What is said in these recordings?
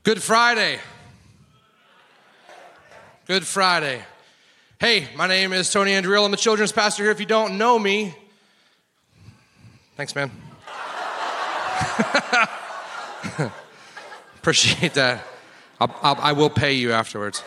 Good Friday. Good Friday. Hey, my name is Tony Andriel. I'm the children's pastor here. If you don't know me, thanks, man. Appreciate that. I will pay you afterwards.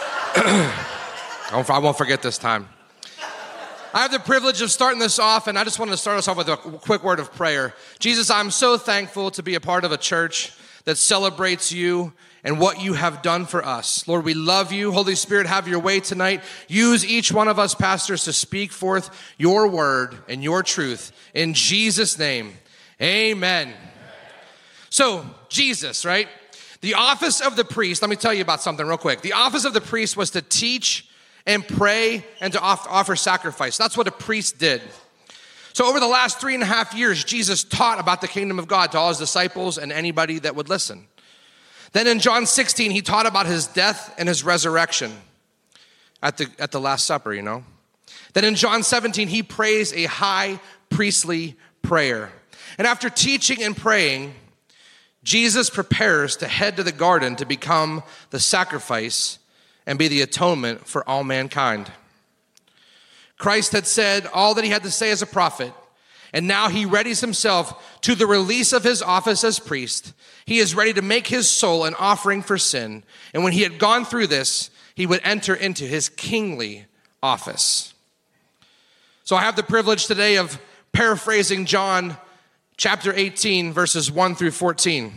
I won't forget this time. I have the privilege of starting this off, and I just wanted to start us off with a quick word of prayer. Jesus, I'm so thankful to be a part of a church that celebrates you and what you have done for us. Lord, we love you. Holy Spirit, have your way tonight. Use each one of us pastors to speak forth your word and your truth. In Jesus' name, amen. So, Jesus, right? The office of the priest, let me tell you about something real quick. The office of the priest was to teach and pray and to offer sacrifice. That's what a priest did. So over the last 3.5 years, Jesus taught about the kingdom of God to all his disciples and anybody that would listen. Then in John 16, he taught about his death and his resurrection at the Last Supper, you know. Then in John 17, he prays a high priestly prayer. And after teaching and praying, Jesus prepares to head to the garden to become the sacrifice and be the atonement for all mankind. Christ had said all that he had to say as a prophet, and now he readies himself to the release of his office as priest. He is ready to make his soul an offering for sin, and when he had gone through this, he would enter into his kingly office. So I have the privilege today of paraphrasing John chapter 18, verses 1 through 14.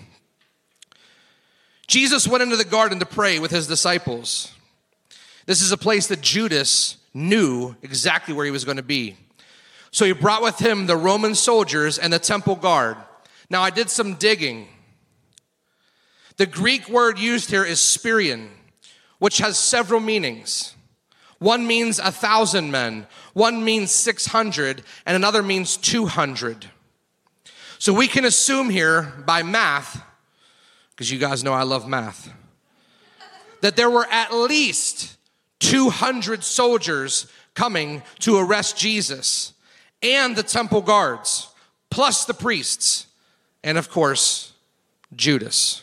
Jesus went into the garden to pray with his disciples. This is a place that Judas knew exactly where he was going to be. So he brought with him the Roman soldiers and the temple guard. Now I did some digging. The Greek word used here is spirion, which has several meanings. One means 1,000 men, one means 600, and another means 200. So we can assume here by math, because you guys know I love math, that there were at least 200 soldiers coming to arrest Jesus, and the temple guards, plus the priests, and of course, Judas.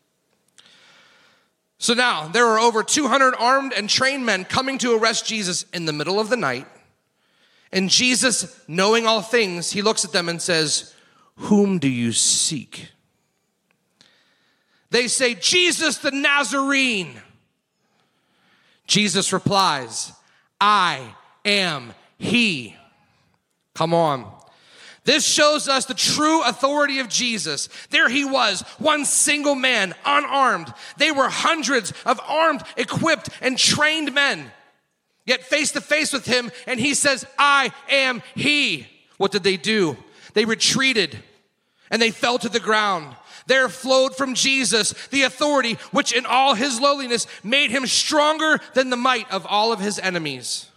So now, there are over 200 armed and trained men coming to arrest Jesus in the middle of the night. And Jesus, knowing all things, he looks at them and says, "Whom do you seek?" They say, "Jesus the Nazarene." Jesus replies, "I am he." Come on. This shows us the true authority of Jesus. There he was, one single man, unarmed. They were hundreds of armed, equipped, and trained men. Yet face to face with him, and he says, "I am he." What did they do? They retreated, and they fell to the ground. There flowed from Jesus the authority which in all his lowliness made him stronger than the might of all of his enemies.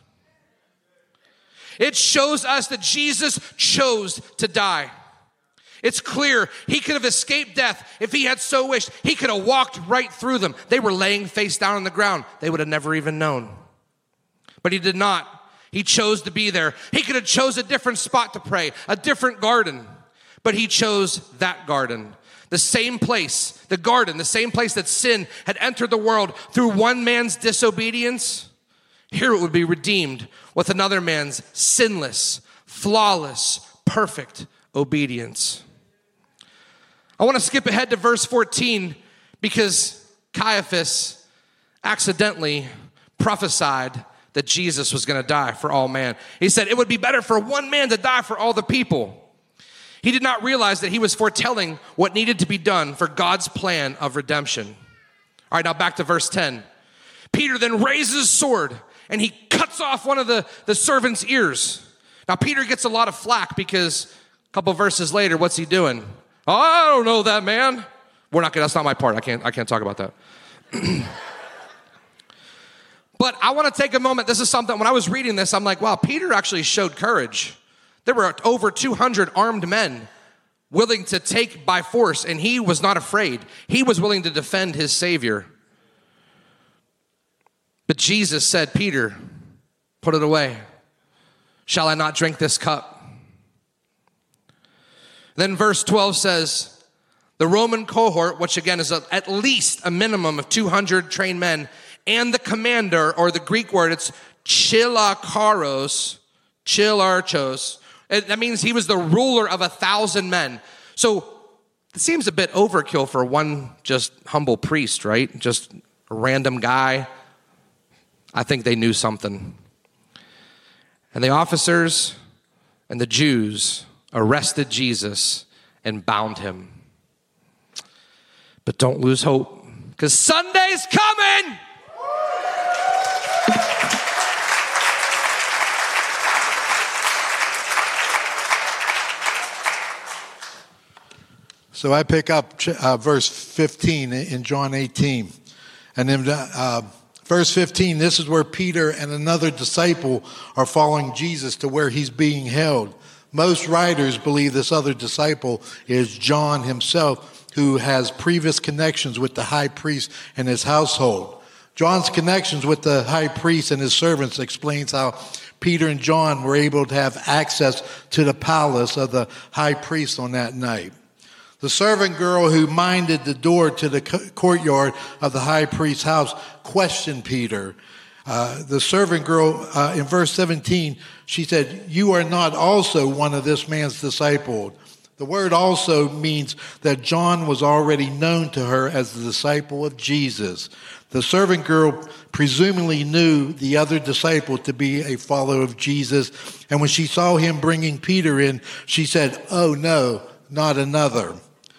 It shows us that Jesus chose to die. It's clear he could have escaped death if he had so wished. He could have walked right through them. They were laying face down on the ground. They would have never even known. But he did not. He chose to be there. He could have chose a different spot to pray, a different garden. But he chose that garden. The same place, the garden, the same place that sin had entered the world through one man's disobedience. Here it would be redeemed with another man's sinless, flawless, perfect obedience. I want to skip ahead to verse 14 because Caiaphas accidentally prophesied that Jesus was going to die for all man. He said it would be better for one man to die for all the people. He did not realize that he was foretelling what needed to be done for God's plan of redemption. All right, now back to verse 10. Peter then raises his sword and he cuts off one of the servant's ears. Now Peter gets a lot of flack because a couple verses later, what's he doing? "Oh, I don't know that man." That's not my part. I can't talk about that. But I want to take a moment. This is something, when I was reading this, I'm like, wow, Peter actually showed courage. There were over 200 armed men willing to take by force, and he was not afraid. He was willing to defend his Savior. But Jesus said, "Peter, put it away. Shall I not drink this cup?" Then verse 12 says, The Roman cohort, which again is at least a minimum of 200 trained men, and the commander, or the Greek word, it's chilarchos. That means he was the ruler of 1,000 men. So it seems a bit overkill for one just humble priest, right? Just a random guy. I think they knew something. And the officers and the Jews arrested Jesus and bound him. But don't lose hope, because Sunday's coming! So I pick up verse 15 in John 18. And in verse 15, this is where Peter and another disciple are following Jesus to where he's being held. Most writers believe this other disciple is John himself, who has previous connections with the high priest and his household. John's connections with the high priest and his servants explains how Peter and John were able to have access to the palace of the high priest on that night. The servant girl who minded the door to the courtyard of the high priest's house questioned Peter. The servant girl, in verse 17, she said, "You are not also one of this man's disciples." The word also means that John was already known to her as the disciple of Jesus. The servant girl presumably knew the other disciple to be a follower of Jesus. And when she saw him bringing Peter in, she said, "Oh no, not another."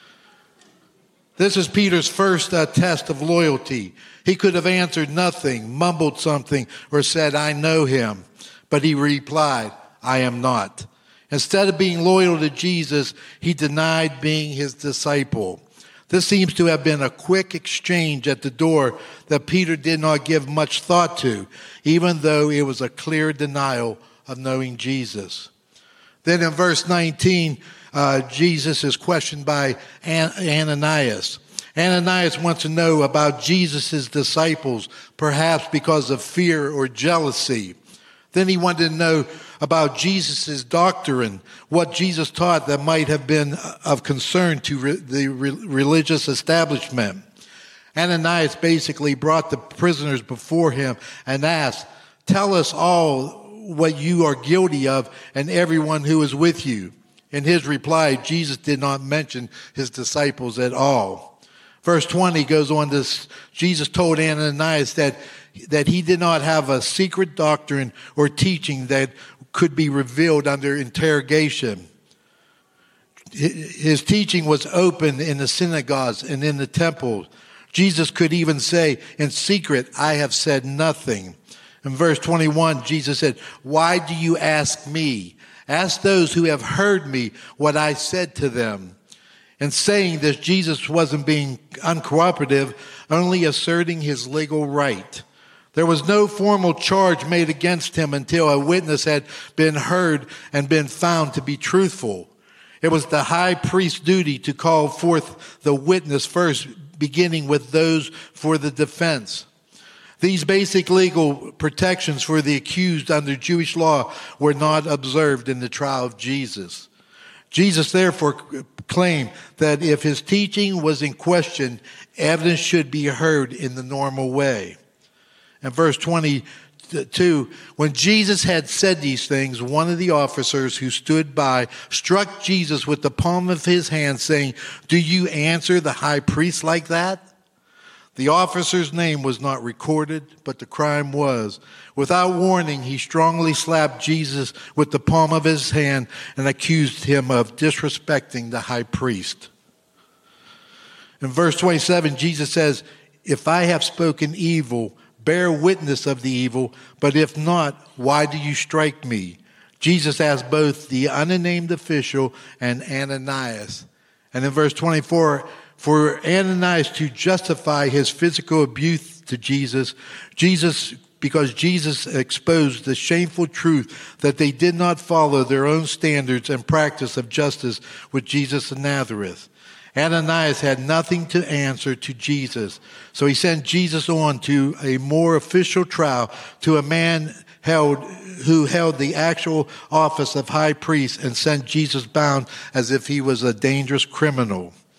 This is Peter's first test of loyalty. He could have answered nothing, mumbled something, or said, "I know him." But he replied, "I am not." Instead of being loyal to Jesus, he denied being his disciple. This seems to have been a quick exchange at the door that Peter did not give much thought to, even though it was a clear denial of knowing Jesus. Then in verse 19, Jesus is questioned by Ananias. Ananias wants to know about Jesus' disciples, perhaps because of fear or jealousy. Then he wanted to know about Jesus' doctrine, what Jesus taught that might have been of concern to the religious establishment. Ananias basically brought the prisoners before him and asked, "Tell us all what you are guilty of and everyone who is with you." In his reply, Jesus did not mention his disciples at all. Verse 20 goes on to, Jesus told Ananias that he did not have a secret doctrine or teaching that could be revealed under interrogation. His teaching was open in the synagogues and in the temple. Jesus could even say, in secret, "I have said nothing." In verse 21, Jesus said, "Why do you ask me? Ask those who have heard me what I said to them." In saying this, Jesus wasn't being uncooperative, only asserting his legal right. There was no formal charge made against him until a witness had been heard and been found to be truthful. It was the high priest's duty to call forth the witness first, beginning with those for the defense. These basic legal protections for the accused under Jewish law were not observed in the trial of Jesus. Jesus therefore claimed that if his teaching was in question, evidence should be heard in the normal way. In verse 22, when Jesus had said these things, one of the officers who stood by struck Jesus with the palm of his hand, saying, "Do you answer the high priest like that?" The officer's name was not recorded, but the crime was. Without warning, he strongly slapped Jesus with the palm of his hand and accused him of disrespecting the high priest. In verse 27, Jesus says, "If I have spoken evil, bear witness of the evil, but if not, why do you strike me?" Jesus asked both the unnamed official and Ananias. And in verse 24, for Ananias to justify his physical abuse to Jesus, because Jesus exposed the shameful truth that they did not follow their own standards and practice of justice with Jesus of Nazareth. Ananias had nothing to answer to Jesus, so he sent Jesus on to a more official trial to a man who held the actual office of high priest, and sent Jesus bound as if he was a dangerous criminal.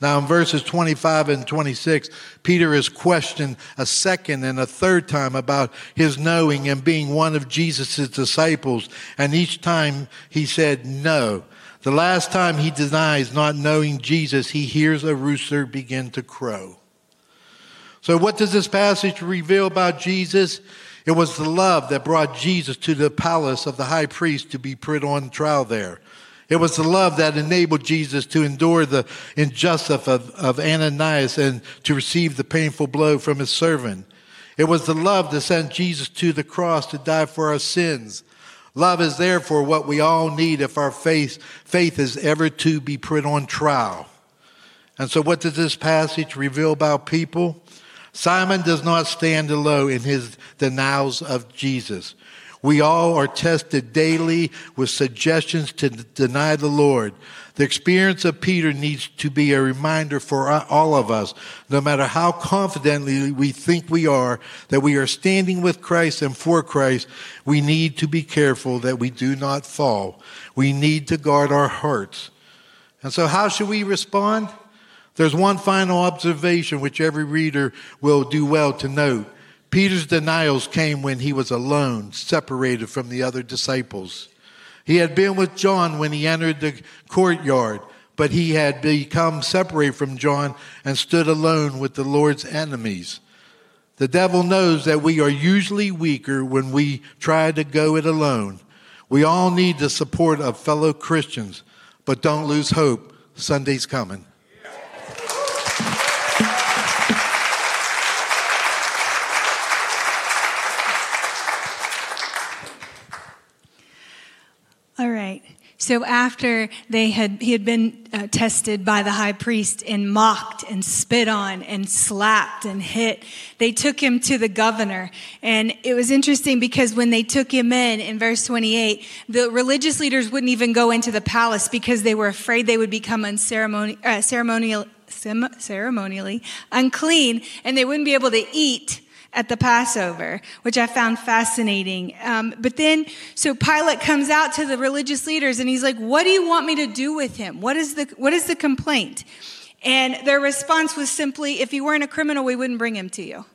Now in verses 25 and 26, Peter is questioned a second and a third time about his knowing and being one of Jesus' disciples. And each time he said no. The last time he denies not knowing Jesus, he hears a rooster begin to crow. So what does this passage reveal about Jesus? It was the love that brought Jesus to the palace of the high priest to be put on trial there. It was the love that enabled Jesus to endure the injustice of Ananias and to receive the painful blow from his servant. It was the love that sent Jesus to the cross to die for our sins. Love is therefore what we all need if our faith is ever to be put on trial. And so what does this passage reveal about people? Simon does not stand alone in his denials of Jesus. We all are tested daily with suggestions to deny the Lord. The experience of Peter needs to be a reminder for all of us, no matter how confidently we think we are, that we are standing with Christ and for Christ. We need to be careful that we do not fall. We need to guard our hearts. And so how should we respond? There's one final observation which every reader will do well to note. Peter's denials came when he was alone, separated from the other disciples. He had been with John when he entered the courtyard, but he had become separated from John and stood alone with the Lord's enemies. The devil knows that we are usually weaker when we try to go it alone. We all need the support of fellow Christians, but don't lose hope. Sunday's coming. All right. So after he had been tested by the high priest and mocked and spit on and slapped and hit, they took him to the governor. And it was interesting because when they took him in verse 28, the religious leaders wouldn't even go into the palace because they were afraid they would become ceremonially unclean and they wouldn't be able to eat at the Passover, which I found fascinating. But then, so Pilate comes out to the religious leaders and he's like, what do you want me to do with him? What is the complaint? And their response was simply, if he weren't a criminal, we wouldn't bring him to you.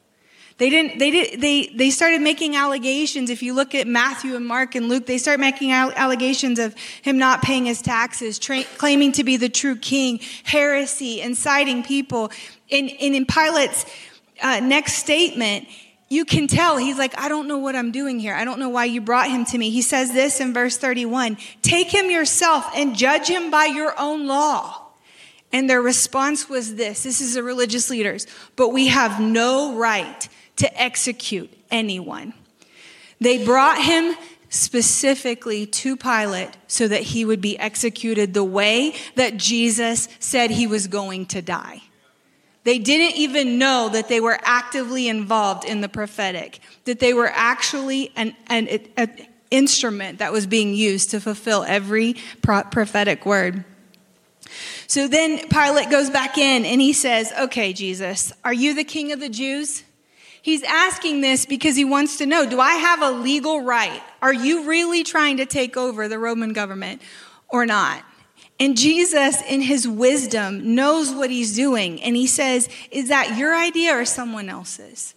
They started making allegations. If you look at Matthew and Mark and Luke, they start making allegations of him not paying his taxes, claiming to be the true king, heresy, inciting people. And in Pilate's next statement, you can tell he's like, I don't know what I'm doing here. I don't know why you brought him to me. He says this in verse 31, take him yourself and judge him by your own law. And their response was this is the religious leaders, but we have no right to execute anyone. They brought him specifically to Pilate so that he would be executed the way that Jesus said he was going to die. They didn't even know that they were actively involved in the prophetic, that they were actually an instrument that was being used to fulfill every prophetic word. So then Pilate goes back in and he says, okay, Jesus, are you the king of the Jews? He's asking this because he wants to know, do I have a legal right? Are you really trying to take over the Roman government or not? And Jesus, in his wisdom, knows what he's doing. And he says, is that your idea or someone else's?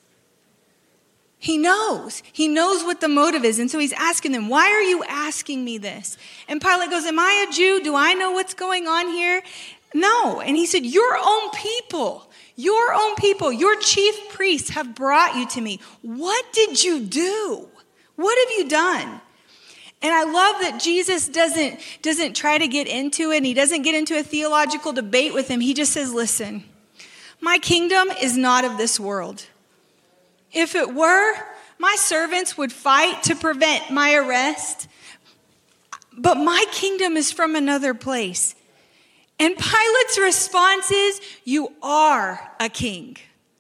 He knows. He knows what the motive is. And so he's asking them, why are you asking me this? And Pilate goes, am I a Jew? Do I know what's going on here? No. And he said, your own people, your chief priests have brought you to me. What did you do? What have you done? And I love that Jesus doesn't try to get into it. And he doesn't get into a theological debate with him. He just says, listen, my kingdom is not of this world. If it were, my servants would fight to prevent my arrest. But my kingdom is from another place. And Pilate's response is, you are a king.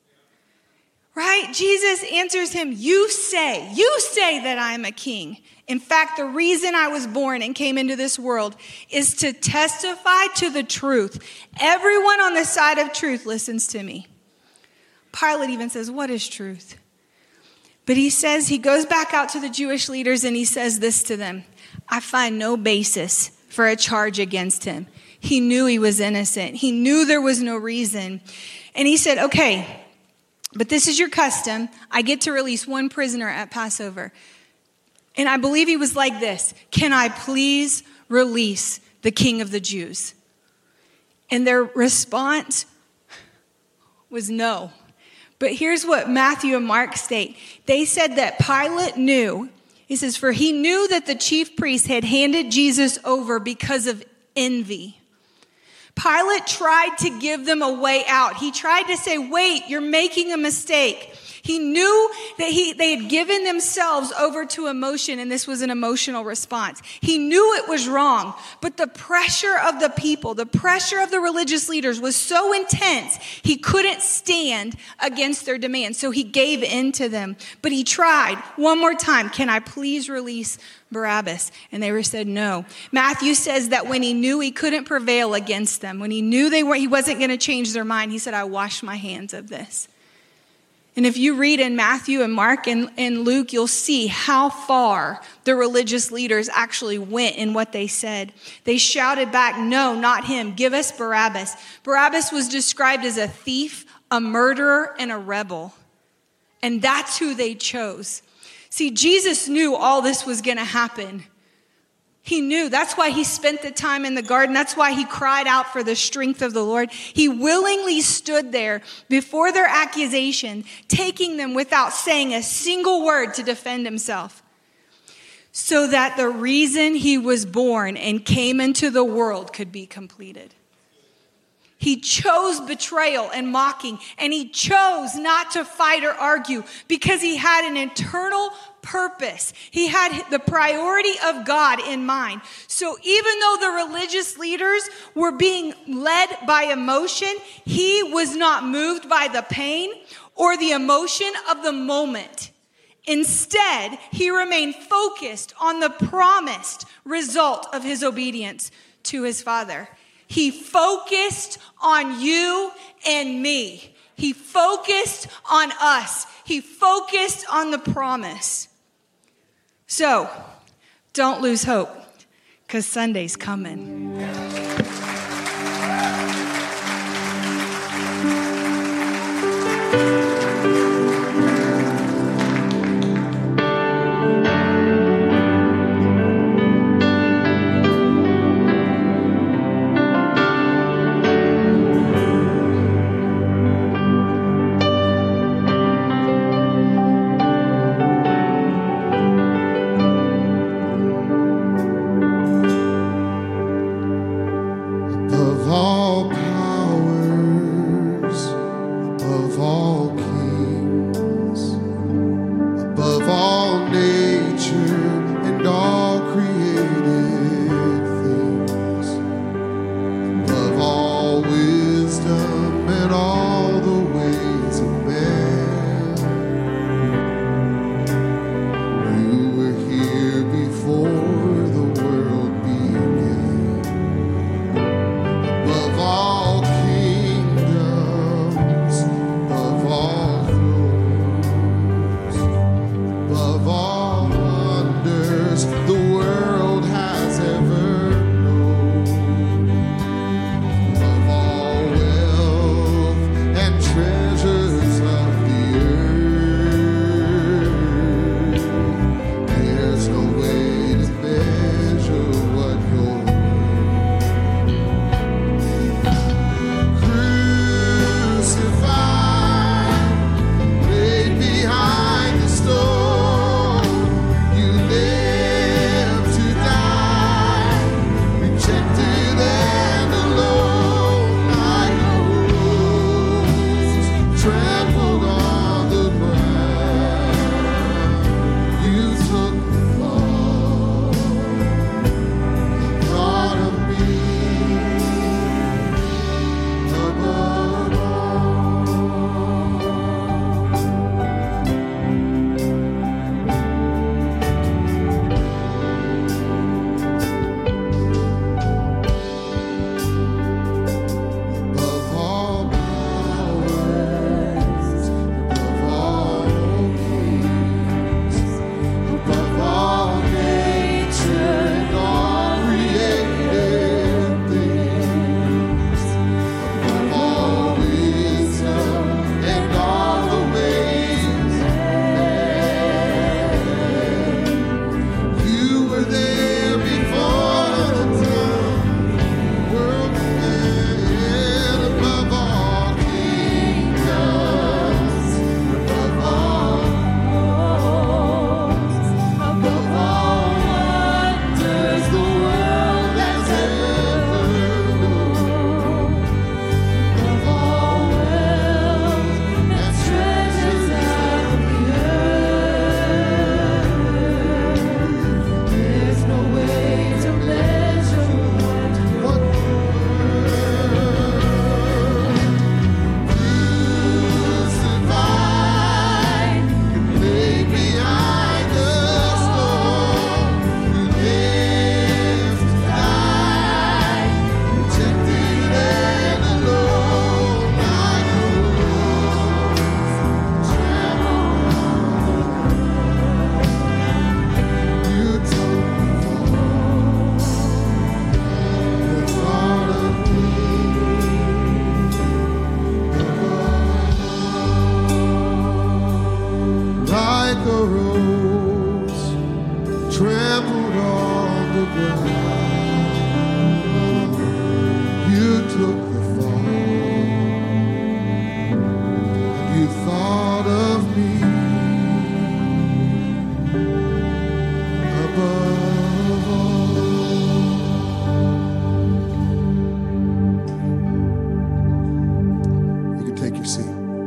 Right? Jesus answers him, you say that I'm a king. In fact, the reason I was born and came into this world is to testify to the truth. Everyone on the side of truth listens to me. Pilate even says, what is truth? But he goes back out to the Jewish leaders and he says this to them, I find no basis for a charge against him. He knew he was innocent. He knew there was no reason. And he said, okay, but this is your custom. I get to release one prisoner at Passover. And I believe he was like this: can I please release the King of the Jews? And their response was no. But here's what Matthew and Mark state. They said that Pilate knew. He says, for he knew that the chief priests had handed Jesus over because of envy. Pilate tried to give them a way out. He tried to say, wait, you're making a mistake. He knew that they had given themselves over to emotion, and this was an emotional response. He knew it was wrong, but the pressure of the people, the pressure of the religious leaders was so intense, he couldn't stand against their demands, so he gave in to them. But he tried one more time, can I please release Barabbas? And they said no. Matthew says that when he knew he couldn't prevail against them, when he knew he wasn't going to change their mind, he said, I wash my hands of this. And if you read in Matthew and Mark and Luke, you'll see how far the religious leaders actually went in what they said. They shouted back, no, not him. Give us Barabbas. Barabbas was described as a thief, a murderer, and a rebel. And that's who they chose. See, Jesus knew all this was going to happen. He knew. That's why he spent the time in the garden. That's why he cried out for the strength of the Lord. He willingly stood there before their accusation, taking them without saying a single word to defend himself, so that the reason he was born and came into the world could be completed. He chose betrayal and mocking, and he chose not to fight or argue because he had an internal purpose. He had the priority of God in mind. So even though the religious leaders were being led by emotion, he was not moved by the pain or the emotion of the moment. Instead, he remained focused on the promised result of his obedience to his Father. He focused on you and me. He focused on us. He focused on the promise. So, don't lose hope, because Sunday's coming. Above rose, trampled on the ground. You took the fall, and you thought of me above all. You can take your seat.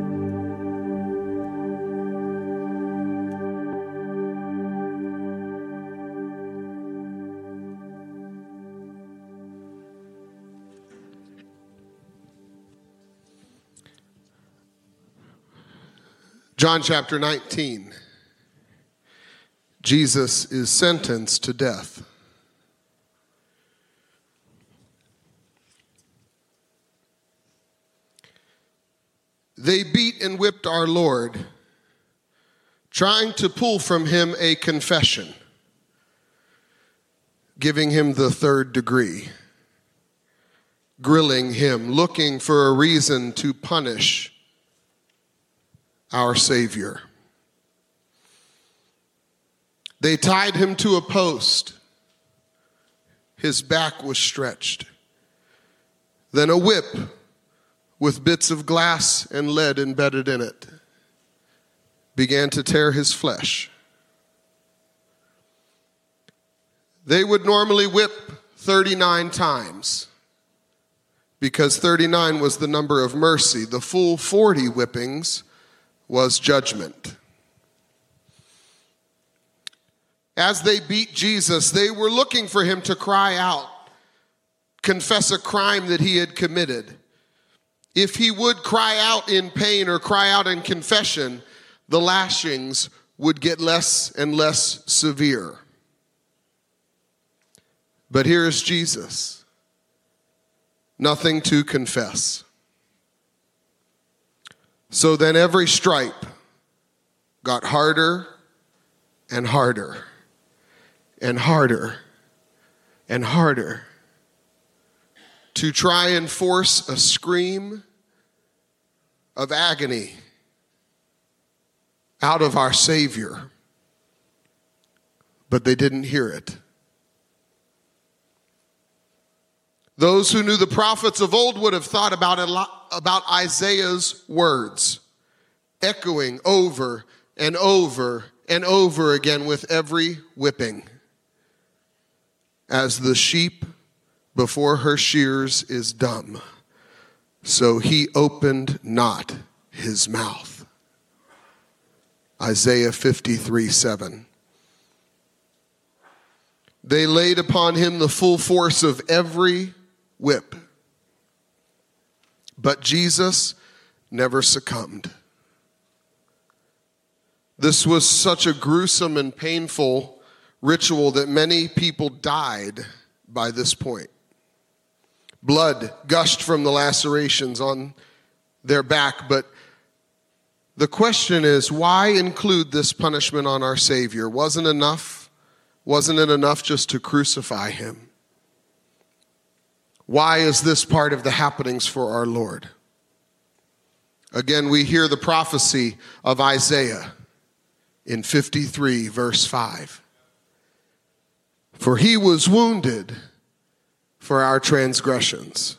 John chapter 19. Jesus is sentenced to death. They beat and whipped our Lord, trying to pull from him a confession, giving him the third degree, grilling him, looking for a reason to punish our Savior. They tied him to a post. His back was stretched. Then a whip with bits of glass and lead embedded in it began to tear his flesh. They would normally whip 39 times because 39 was the number of mercy. The full 40 whippings was judgment. As they beat Jesus, they were looking for him to cry out, confess a crime that he had committed. If he would cry out in pain or cry out in confession, the lashings would get less and less severe. But here is Jesus. Nothing to confess. So then every stripe got harder and harder and harder and harder to try and force a scream of agony out of our Savior. But they didn't hear it. Those who knew the prophets of old would have thought about Isaiah's words, echoing over and over and over again with every whipping. As the sheep before her shears is dumb, so he opened not his mouth. Isaiah 53:7. They laid upon him the full force of every whip. But Jesus never succumbed. This was such a gruesome and painful ritual that many people died by this point. Blood gushed from the lacerations on their back, but the question is, why include this punishment on our Savior? Wasn't it enough just to crucify him? Why is this part of the happenings for our Lord? Again, we hear the prophecy of Isaiah in 53, verse 5. For he was wounded for our transgressions,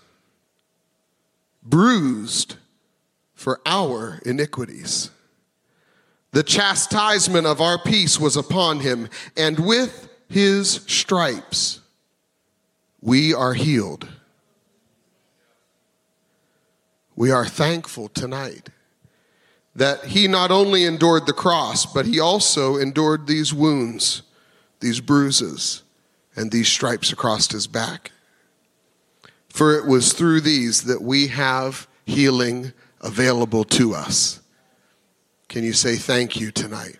bruised for our iniquities. The chastisement of our peace was upon him, and with his stripes we are healed. We are thankful tonight that he not only endured the cross, but he also endured these wounds, these bruises, and these stripes across his back. For it was through these that we have healing available to us. Can you say thank you tonight?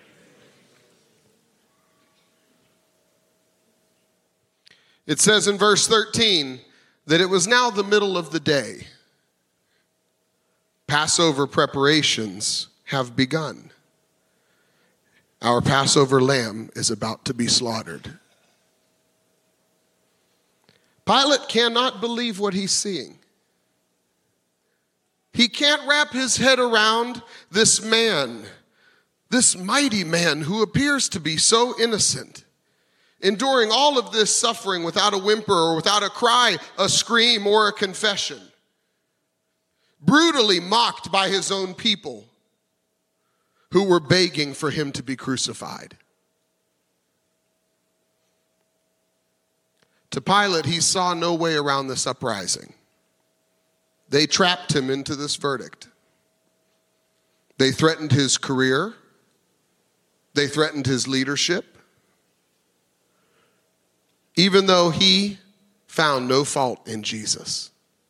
It says in verse 13 that it was now the middle of the day. Passover preparations have begun. Our Passover lamb is about to be slaughtered. Pilate cannot believe what he's seeing. He can't wrap his head around this man, this mighty man who appears to be so innocent, enduring all of this suffering without a whimper or without a cry, a scream, or a confession, brutally mocked by his own people who were begging for him to be crucified. To Pilate, he saw no way around this uprising. They trapped him into this verdict. They threatened his career. They threatened his leadership. Even though he found no fault in Jesus.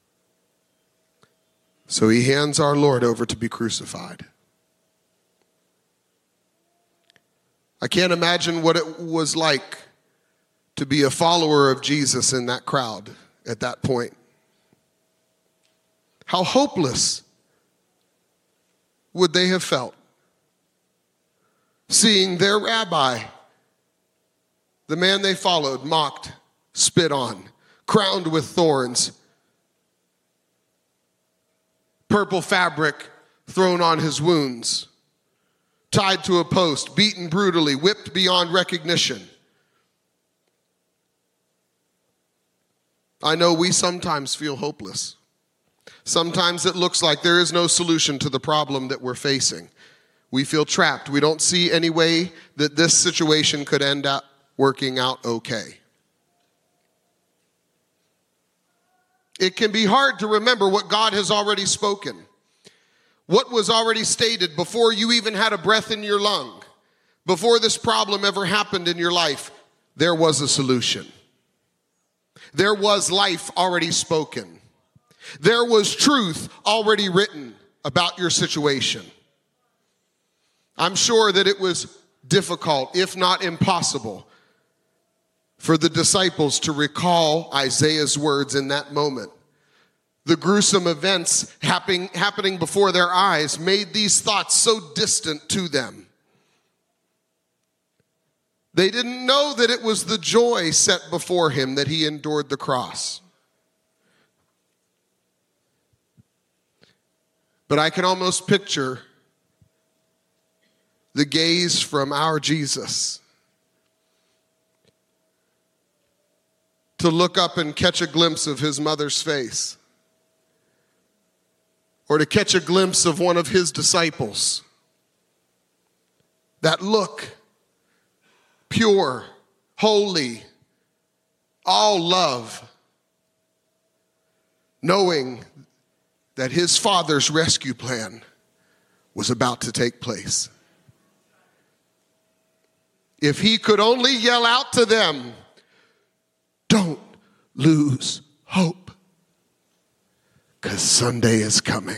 So he hands our Lord over to be crucified. I can't imagine what it was like to be a follower of Jesus in that crowd at that point. How hopeless would they have felt seeing their rabbi, the man they followed, mocked, spit on, crowned with thorns, purple fabric thrown on his wounds, tied to a post, beaten brutally, whipped beyond recognition. I know we sometimes feel hopeless. Sometimes it looks like there is no solution to the problem that we're facing. We feel trapped. We don't see any way that this situation could end up working out okay. It can be hard to remember what God has already spoken, what was already stated before you even had a breath in your lung, before this problem ever happened in your life. There was a solution. There was life already spoken. There was truth already written about your situation. I'm sure that it was difficult, if not impossible, for the disciples to recall Isaiah's words in that moment. The gruesome events happening before their eyes made these thoughts so distant to them. They didn't know that it was the joy set before him that he endured the cross. But I can almost picture the gaze from our Jesus to look up and catch a glimpse of his mother's face, or to catch a glimpse of one of his disciples. That look, pure, holy, all love, knowing that his Father's rescue plan was about to take place. If he could only yell out to them, "Don't lose hope, because Sunday is coming."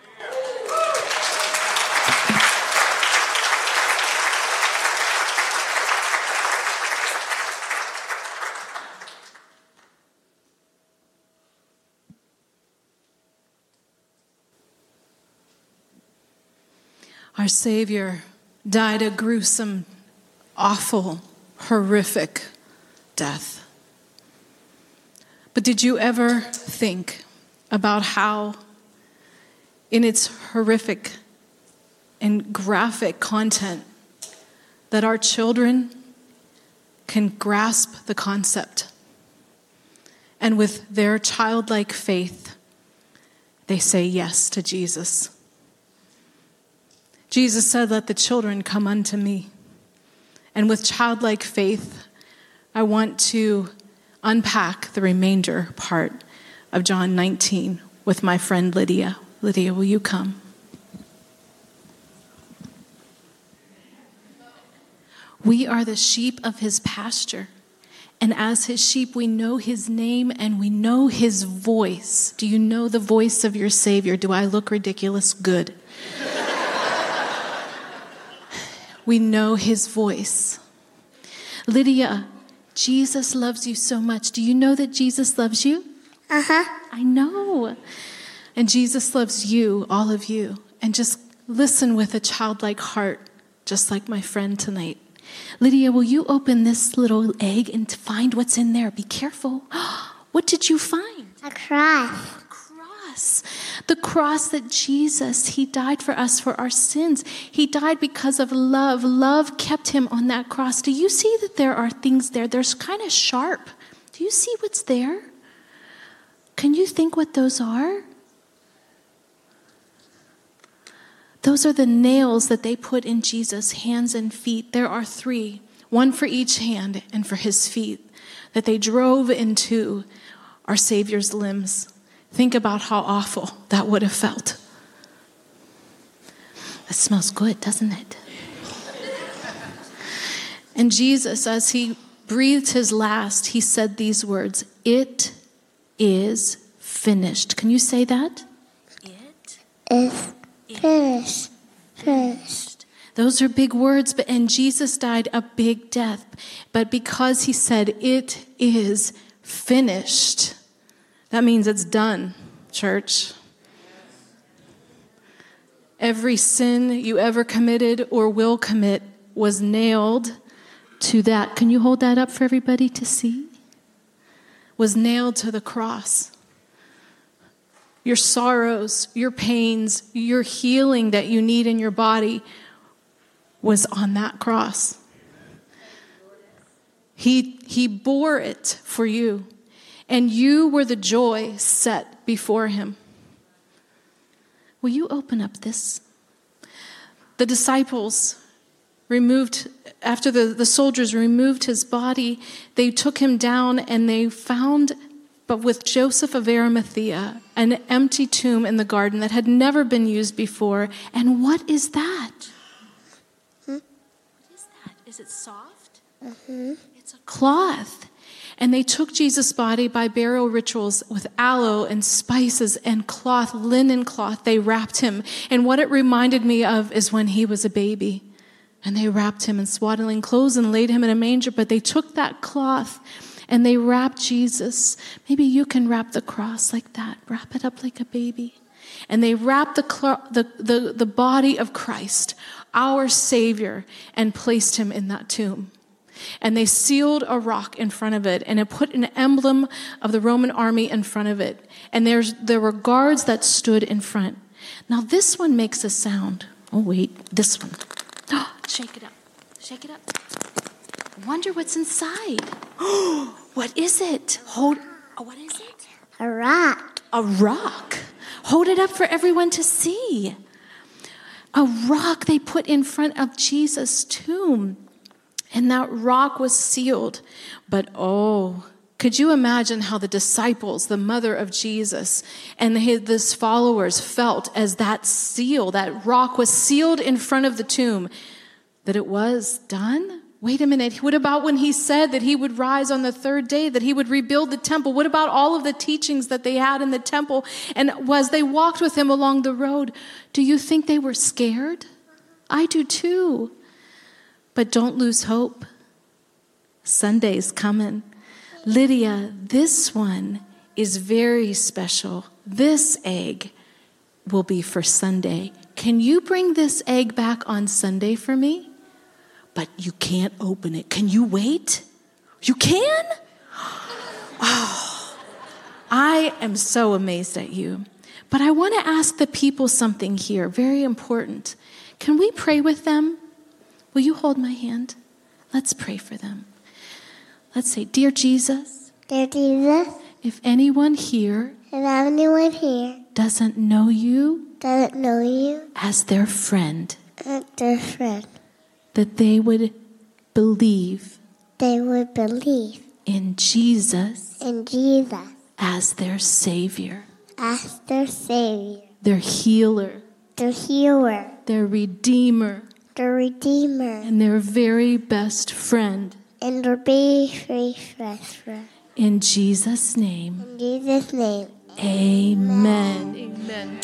Our Savior died a gruesome, awful, horrific death. But did you ever think about how, in its horrific and graphic content, that our children can grasp the concept, and with their childlike faith, they say yes to Jesus? Jesus said, "Let the children come unto me." And with childlike faith, I want to unpack the remainder part of John 19 with my friend Lydia. Lydia, will you come? We are the sheep of his pasture. And as his sheep, we know his name and we know his voice. Do you know the voice of your Savior? Do I look ridiculous? Good. We know his voice. Lydia, Jesus loves you so much. Do you know that Jesus loves you? Uh-huh. I know. And Jesus loves you, all of you. And just listen with a childlike heart, just like my friend tonight. Lydia, will you open this little egg and find what's in there? Be careful. What did you find? A cross. A cross. The cross that Jesus, he died for us for our sins. He died because of love. Love kept him on that cross. Do you see that there are things there? They're kind of sharp. Do you see what's there? Can you think what those are? Those are the nails that they put in Jesus' hands and feet. There are 3, one for each hand and for his feet, that they drove into our Savior's limbs. Think about how awful that would have felt. That smells good, doesn't it? And Jesus, as he breathed his last, he said these words, "It is finished." Can you say that? It is finished. Finished. Those are big words, and Jesus died a big death. But because he said, "It is finished," that means it's done, church. Every sin you ever committed or will commit was nailed to that. Can you hold that up for everybody to see? Was nailed to the cross. Your sorrows, your pains, your healing that you need in your body was on that cross. He bore it for you, and you were the joy set before him. Will you open up this? The disciples removed, after the soldiers removed his body, they took him down and they found, but with Joseph of Arimathea, an empty tomb in the garden that had never been used before. And what is that? What is that? Is it soft? Mm-hmm. It's a cloth. And they took Jesus' body by burial rituals with aloe and spices and cloth, linen cloth. They wrapped him. And what it reminded me of is when he was a baby. And they wrapped him in swaddling clothes and laid him in a manger. But they took that cloth and they wrapped Jesus. Maybe you can wrap the cross like that. Wrap it up like a baby. And they wrapped the body of Christ, our Savior, and placed him in that tomb. And they sealed a rock in front of it, and it put an emblem of the Roman army in front of it. And there were guards that stood in front. Now this one makes a sound. Oh wait, this one. Oh, shake it up. Shake it up. I wonder what's inside. Oh, what is it? What is it? A rock. A rock. Hold it up for everyone to see. A rock they put in front of Jesus' tomb. And that rock was sealed. But could you imagine how the disciples, the mother of Jesus, and his followers felt as that rock was sealed in front of the tomb, that it was done? Wait a minute. What about when he said that he would rise on the 3rd day, that he would rebuild the temple? What about all of the teachings that they had in the temple? And as they walked with him along the road, do you think they were scared? I do too. But don't lose hope. Sunday's coming. Lydia, this one is very special. This egg will be for Sunday. Can you bring this egg back on Sunday for me? But you can't open it. Can you wait? You can? Oh, I am so amazed at you. But I want to ask the people something here, very important. Can we pray with them? Will you hold my hand? Let's pray for them. Let's say, Dear Jesus. Dear Jesus. If anyone here doesn't know you as their friend, that they would believe in Jesus as their Savior, their healer, their Redeemer, and their very best friend. In Jesus' name. Amen. Amen.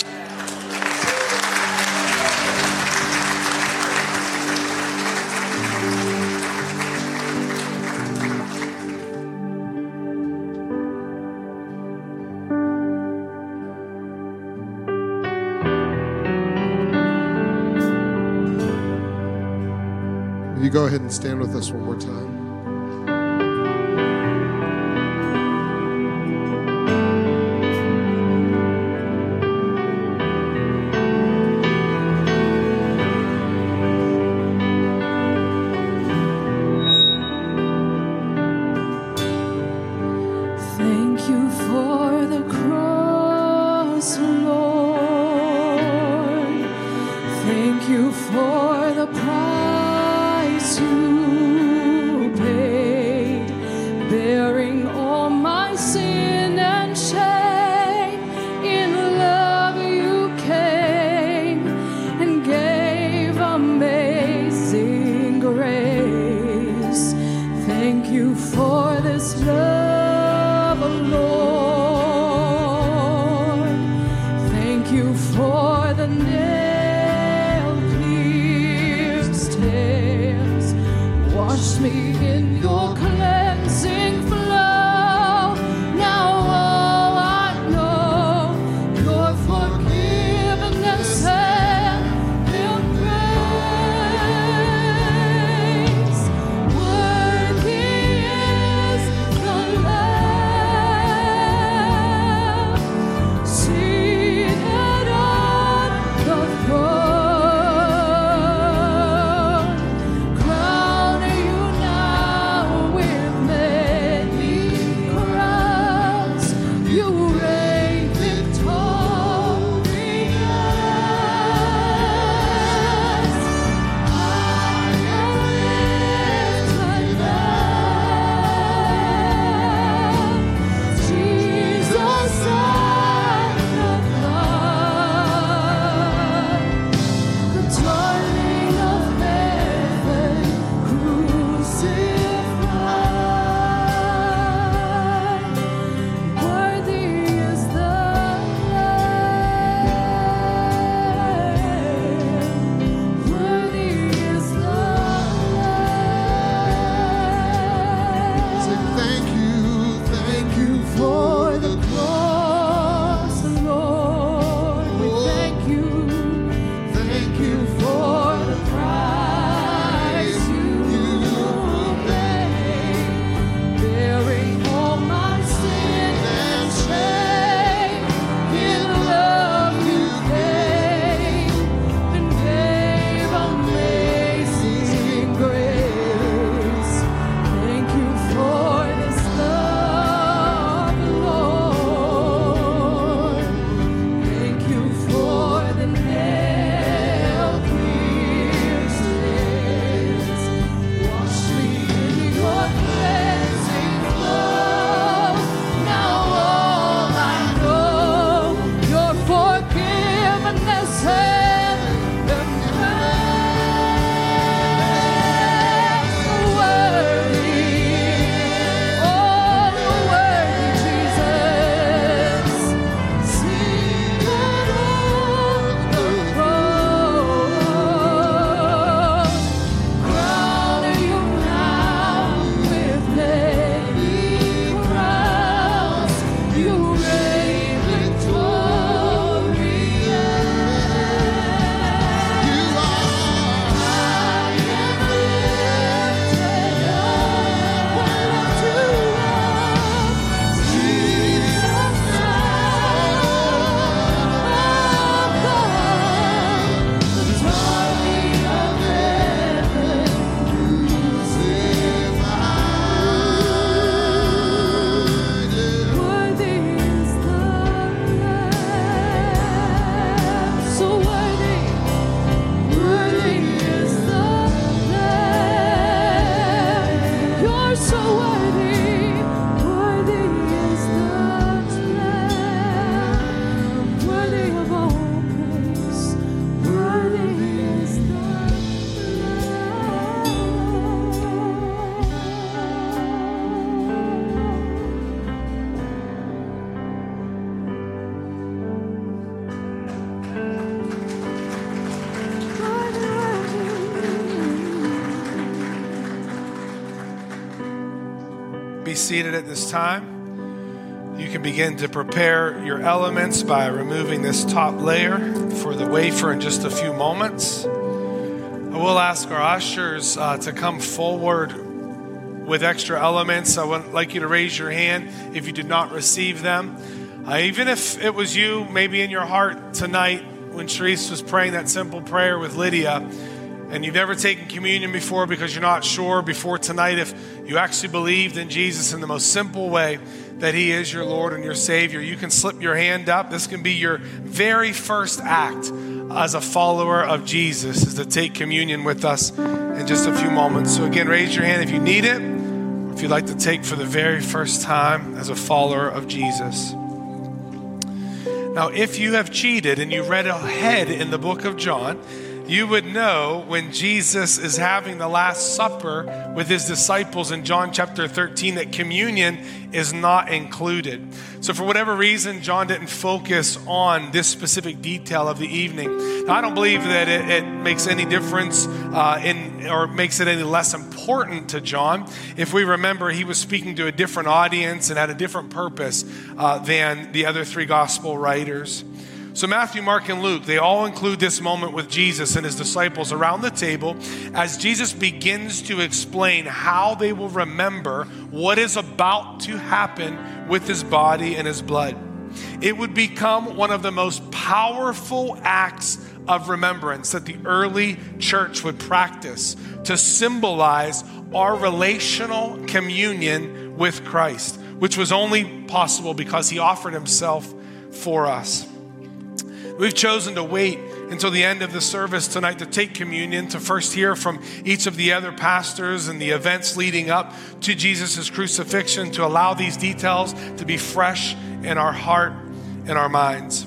You go ahead and stand with us one more time. Thank you for the price you paid, bearing all my sin and shame. In love you came and gave amazing grace. Thank you for this love, Lord. Thank you for the nail-pierced hands. Wash me in your cleansing flow. Now all I know, your forgiveness and embrace. Worthy is the Lamb, seated on the throne. Crown you now with many crowns. You reign victorious. I am lifted up, Jesus and the blood, the darling of heaven, crucified. Worthy is the Lamb. Worthy is the Lamb. Say thank you For the cross, Lord, we thank you. Thank you for the price you paid, bearing all my sin and shame. In love you came and gave amazing grace. Thank you for this love, Lord. Thank you for the nail-pierced hands. Wash me in your cleansing flow. Now all I know, your forgiveness and embrace. Worthy, oh, worthy Jesus, seated on the throne. Crown you now with many crowns. You reign victorious. You are. I am lifted up, Jesus, the darling of heaven, worthy is the Lamb. So worthy is the Lamb. You're so worthy is the Lamb. Worthy of all praise, worthy is the Be seated at this time. You can begin to prepare your elements by removing this top layer for the wafer in just a few moments. I will ask our ushers to come forward with extra elements. I would like you to raise your hand if you did not receive them. Even if it was you, maybe in your heart tonight when Sharice was praying that simple prayer with Lydia, and you've never taken communion before because you're not sure before tonight if you actually believed in Jesus in the most simple way, that he is your Lord and your Savior, you can slip your hand up. This can be your very first act as a follower of Jesus is to take communion with us in just a few moments. So again, raise your hand if you need it, or if you'd like to take for the very first time as a follower of Jesus. Now, if you have cheated and you read ahead in the book of John, you would know when Jesus is having the Last Supper with his disciples in John chapter 13 that communion is not included. So for whatever reason, John didn't focus on this specific detail of the evening. Now, I don't believe that it makes any difference or makes it any less important to John. If we remember, he was speaking to a different audience and had a different purpose than the other three gospel writers. So Matthew, Mark, and Luke, they all include this moment with Jesus and his disciples around the table as Jesus begins to explain how they will remember what is about to happen with his body and his blood. It would become one of the most powerful acts of remembrance that the early church would practice to symbolize our relational communion with Christ, which was only possible because he offered himself for us. We've chosen to wait until the end of the service tonight to take communion, to first hear from each of the other pastors and the events leading up to Jesus' crucifixion, to allow these details to be fresh in our heart and our minds.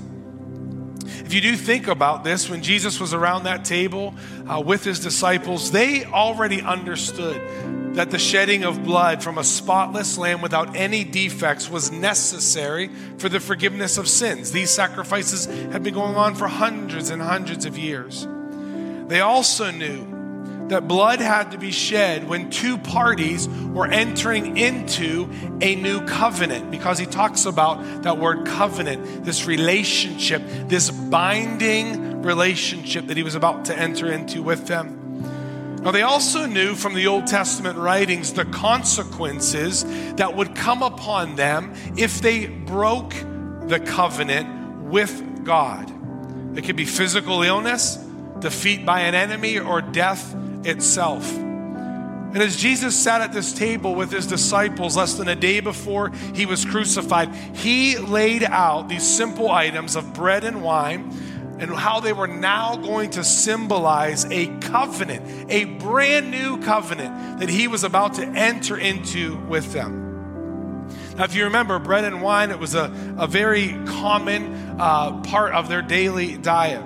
If you do think about this, when Jesus was around that table with his disciples, they already understood that the shedding of blood from a spotless lamb without any defects was necessary for the forgiveness of sins. These sacrifices had been going on for hundreds and hundreds of years. They also knew that blood had to be shed when two parties were entering into a new covenant, because he talks about that word covenant, this relationship, this binding relationship that he was about to enter into with them. Now, they also knew from the Old Testament writings the consequences that would come upon them if they broke the covenant with God. It could be physical illness, defeat by an enemy, or death itself. And as Jesus sat at this table with his disciples less than a day before he was crucified, he laid out these simple items of bread and wine and how they were now going to symbolize a covenant, a brand new covenant that he was about to enter into with them. Now, if you remember, bread and wine, it was a very common part of their daily diet.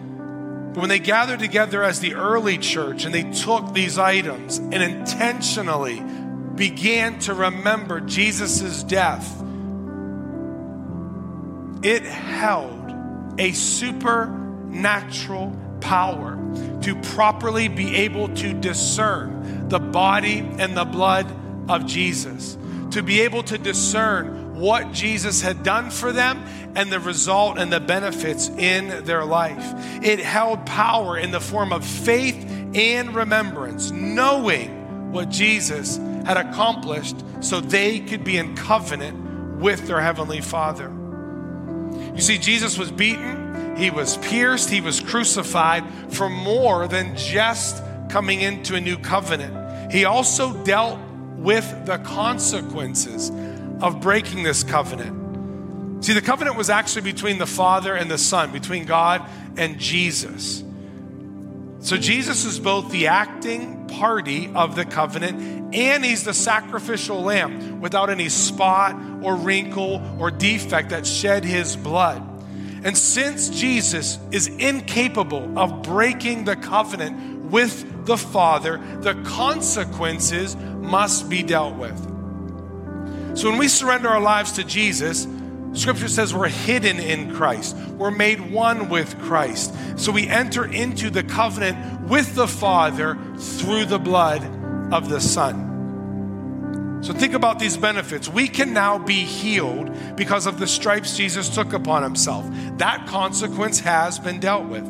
But when they gathered together as the early church and they took these items and intentionally began to remember Jesus' death, it held a supernatural power to properly be able to discern the body and the blood of Jesus, to be able to discern what Jesus had done for them and the result and the benefits in their life. It held power in the form of faith and remembrance, knowing what Jesus had accomplished so they could be in covenant with their Heavenly Father. You see, Jesus was beaten, he was pierced, he was crucified for more than just coming into a new covenant. He also dealt with the consequences of breaking this covenant. See, the covenant was actually between the Father and the Son, between God and Jesus. So Jesus is both the acting party of the covenant and he's the sacrificial lamb without any spot or wrinkle or defect that shed his blood. And since Jesus is incapable of breaking the covenant with the Father, the consequences must be dealt with. So when we surrender our lives to Jesus, Scripture says we're hidden in Christ. We're made one with Christ. So we enter into the covenant with the Father through the blood of the Son. So think about these benefits. We can now be healed because of the stripes Jesus took upon himself. That consequence has been dealt with.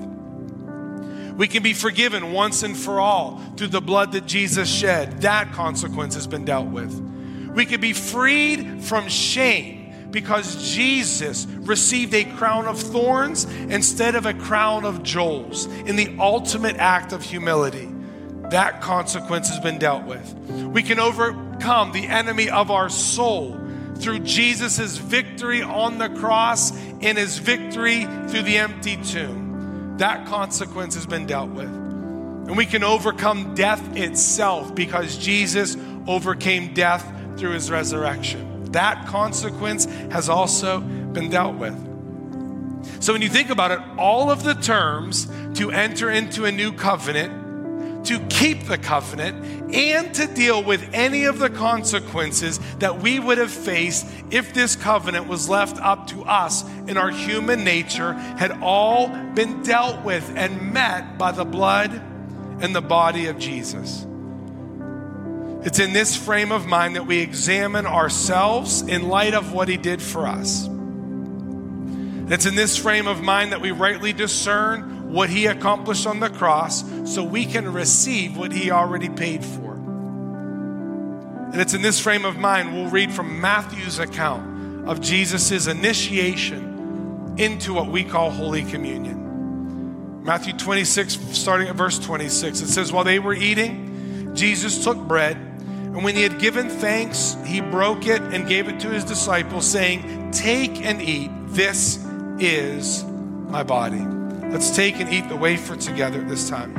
We can be forgiven once and for all through the blood that Jesus shed. That consequence has been dealt with. We can be freed from shame because Jesus received a crown of thorns instead of a crown of jewels in the ultimate act of humility. That consequence has been dealt with. We can overcome the enemy of our soul through Jesus' victory on the cross and his victory through the empty tomb. that consequence has been dealt with. And we can overcome death itself because Jesus overcame death through his resurrection. That consequence has also been dealt with. So when you think about it, all of the terms to enter into a new covenant, to keep the covenant, and to deal with any of the consequences that we would have faced if this covenant was left up to us in our human nature, had all been dealt with and met by the blood and the body of Jesus. It's in this frame of mind that we examine ourselves in light of what he did for us. It's in this frame of mind that we rightly discern what he accomplished on the cross so we can receive what he already paid for. And it's in this frame of mind we'll read from Matthew's account of Jesus' initiation into what we call Holy Communion. Matthew 26, starting at verse 26, it says, while they were eating, Jesus took bread, and when he had given thanks, he broke it and gave it to his disciples, saying, take and eat. This is my body. Let's take and eat the wafer together this time.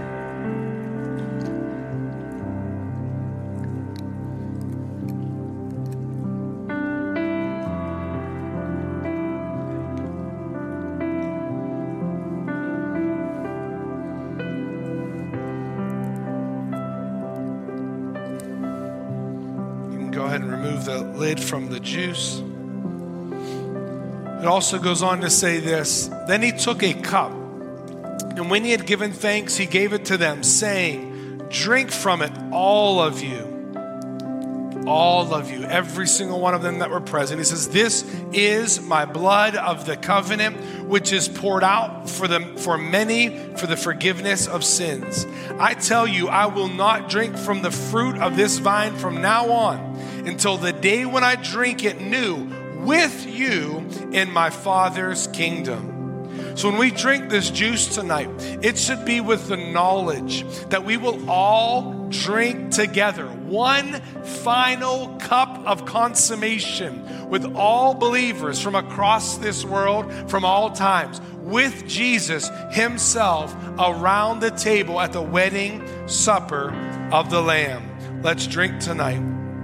You can go ahead and remove the lid from the juice. It also goes on to say this, then he took a cup, and when he had given thanks, he gave it to them, saying, drink from it, all of you, every single one of them that were present. He says, this is my blood of the covenant, which is poured out for many for the forgiveness of sins. I tell you, I will not drink from the fruit of this vine from now on until the day when I drink it new with you in my Father's kingdom. So when we drink this juice tonight, it should be with the knowledge that we will all drink together one final cup of consummation with all believers from across this world, from all times, with Jesus himself around the table at the wedding supper of the Lamb. Let's drink tonight.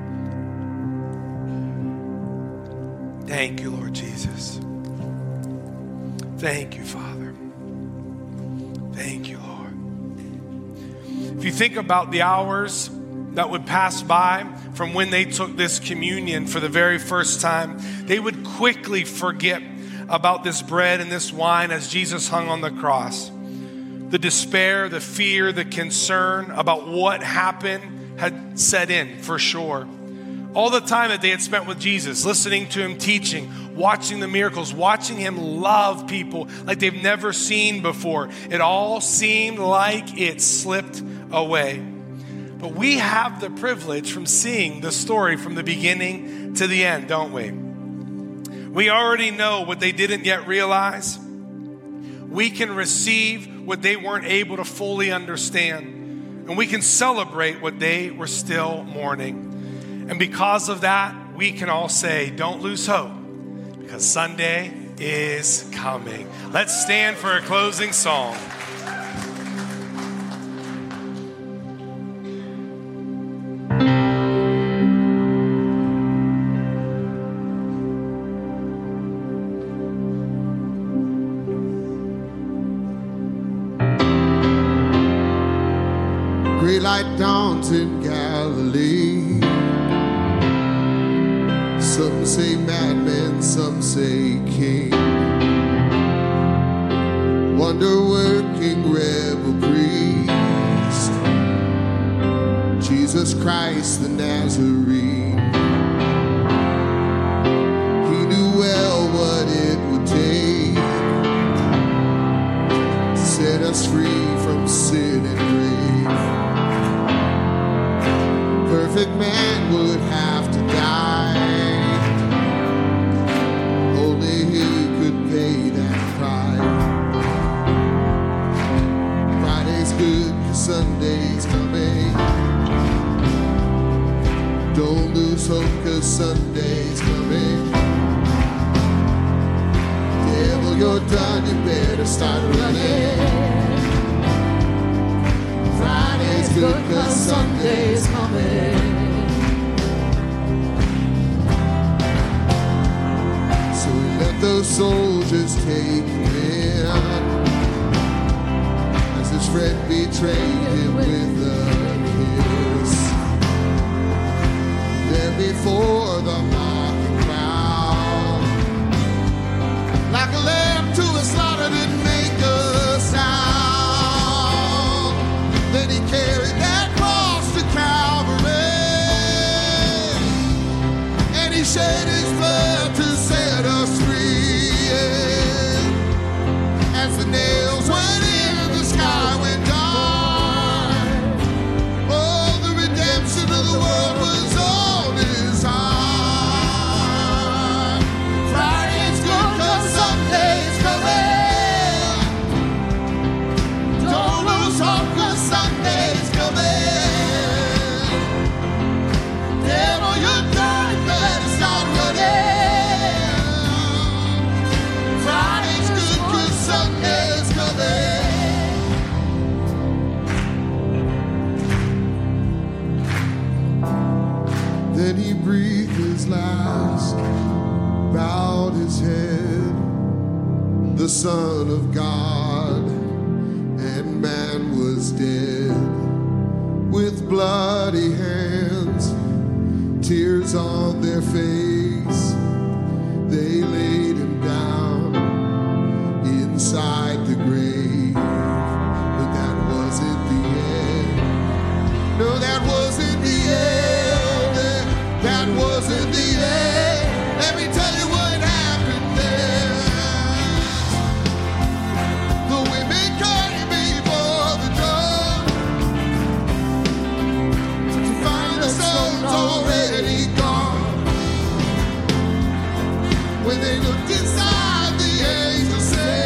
Thank you, Lord Jesus. Thank you, Father. Thank you, Lord. If you think about the hours that would pass by from when they took this communion for the very first time, they would quickly forget about this bread and this wine as Jesus hung on the cross. The despair, the fear, the concern about what happened had set in for sure. All the time that they had spent with Jesus, listening to him teaching, watching the miracles, watching him love people like they've never seen before, it all seemed like it slipped away. But we have the privilege from seeing the story from the beginning to the end, don't we? We already know what they didn't yet realize. We can receive what they weren't able to fully understand. And we can celebrate what they were still mourning. And because of that, we can all say, don't lose hope, because Sunday is coming. Let's stand for a closing song. Great light dawns in Galilee. Some say madman, some say king. Wonder-working rebel priest, Jesus Christ the Nazarene. He knew well what it would take to set us free from sin and grave. Perfect man would have to die. Sunday's coming. Don't lose hope, 'cause Sunday's coming. Devil you're done, you better start running. Friday's good 'cause Sunday's coming. So we let those soldiers take him in, as his friend betrayed him with a kiss. Then before the mocking crowd, like a lamb to a slaughter, didn't make a sound. Then he carried that cross to Calvary, and he shed his blood to set us free. As the nails went in, the sky went dark. Oh, the redemption of the world was on his heart. Friday's good 'cause Sunday's coming. Don't lose hope 'cause Sunday's coming. Devil, you're done, you better start running. Friday's good 'cause Sunday's coming. Then he breathed his last, bowed his head, the Son of God, and man was dead. With bloody hands, tears on their face, they laid him down inside the grave. But that wasn't the end. No, that wasn't the end. That wasn't the end. Let me tell you what happened next. The women came before the dawn to find the son's already gone. When they looked inside, the angel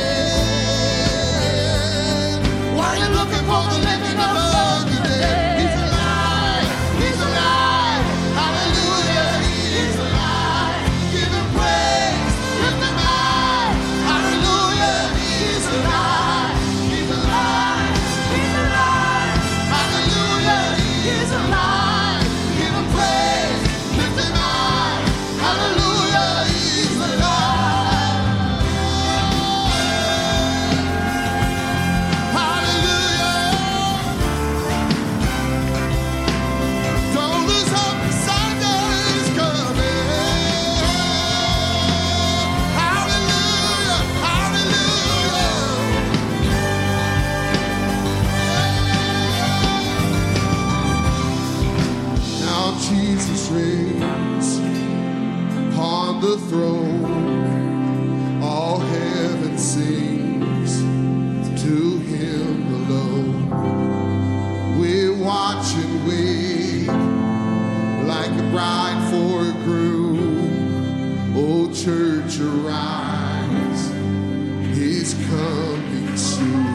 said, "Why are you looking for the living among the dead? He's alive, he's alive, hallelujah, he is alive. Give him praise, lift him high, hallelujah, he is alive, he's alive, he's alive, hallelujah, he is alive. Give him praise, lift him high, hallelujah, he is alive. Hallelujah. Don't lose hope, Sunday's coming. Hallelujah, hallelujah. Now Jesus reigns upon the throne. All heaven sings to him alone. We watch and wait like a bride for a groom. Oh, church, arise, he's coming soon.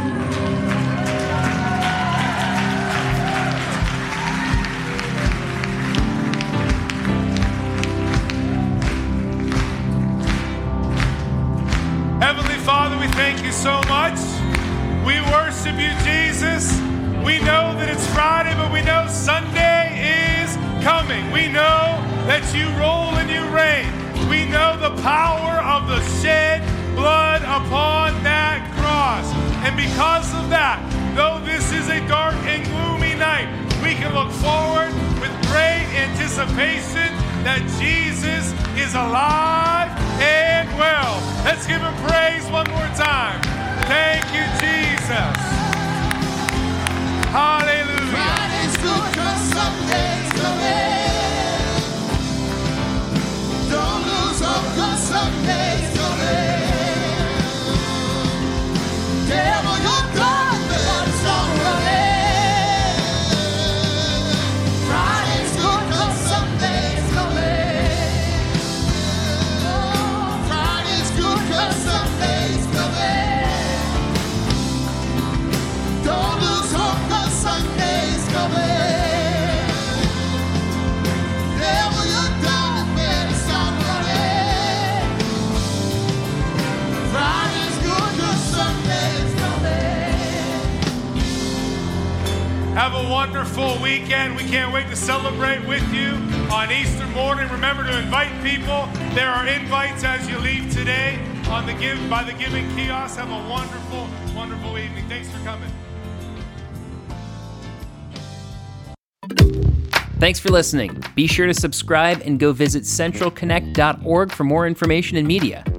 Heavenly Father, we thank you so much. We worship you, Jesus. We know that it's Friday, but we know Sunday is coming. We know that you rule and you reign. We know the power of the shed blood upon that cross. And because of that, though this is a dark and gloomy night, we can look forward with great anticipation that Jesus is alive and well. Let's give him praise one more time. Thank you, Jesus. Hallelujah. Friday's good 'cause Sunday's coming. Don't lose hope 'cause Sunday's coming. Devil, you're done, better start running. Friday's good 'cause Sunday's coming. Friday's good 'cause Sunday's coming. Don't lose hope 'cause Sunday's coming. Have a wonderful weekend. We can't wait to celebrate with you on Easter morning. Remember to invite people. There are invites as you leave today by the giving kiosk. Have a wonderful, wonderful evening. Thanks for coming. Thanks for listening. Be sure to subscribe and go visit centralconnect.org for more information and media.